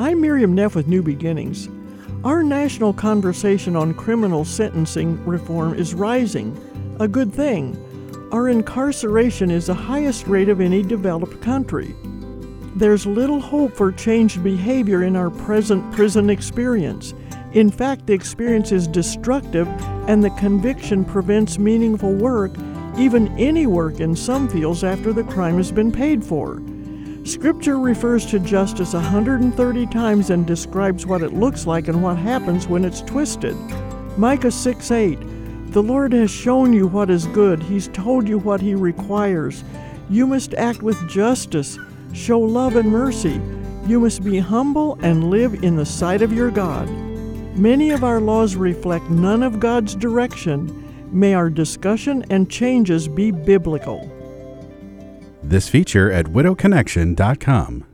I'm Miriam Neff with New Beginnings. Our national conversation on criminal sentencing reform is rising, a good thing. Our incarceration is the highest rate of any developed country. There's little hope for changed behavior in our present prison experience. In fact, the experience is destructive, and the conviction prevents meaningful work, even any work in some fields after the crime has been paid for. Scripture refers to justice 130 times and describes what it looks like and what happens when it's twisted. Micah 6:8, "The Lord has shown you what is good. He's told you what He requires. You must act with justice, show love and mercy. You must be humble and live in the sight of your God." Many of our laws reflect none of God's direction. May our discussion and changes be biblical. This feature at widowconnection.com.